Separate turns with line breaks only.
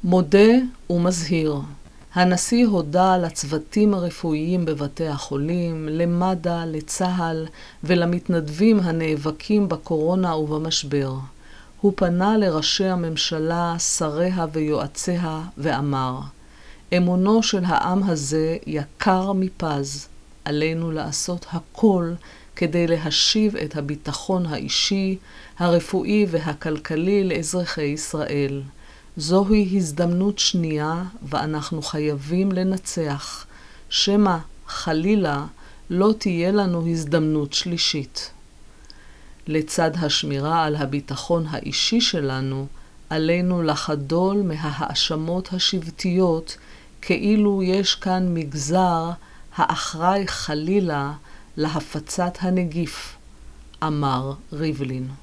מודה ומזהיר. הנשיא הודה לצוותים הרפואיים בבתי החולים, למד"א, לצה"ל ולמתנדבים הנאבקים בקורונה ובמשבר. הוא פנה לראשי הממשלה, שריה ויועציה ואמר, אמונו של העם הזה יקר מפז. עלינו לעשות הכל כדי להשיב את הביטחון האישי, הרפואי והכלכלי לאזרחי ישראל. זוהי הזדמנות שנייה ואנחנו חייבים לנצח. שמא חלילה לא תהיה לנו הזדמנות שלישית. לצד השמירה על הביטחון האישי שלנו, עלינו לחדול מההאשמות השבטיות כאילו יש כאן מגזר האחראי חלילה להפצת הנגיף, אמר ריבלין.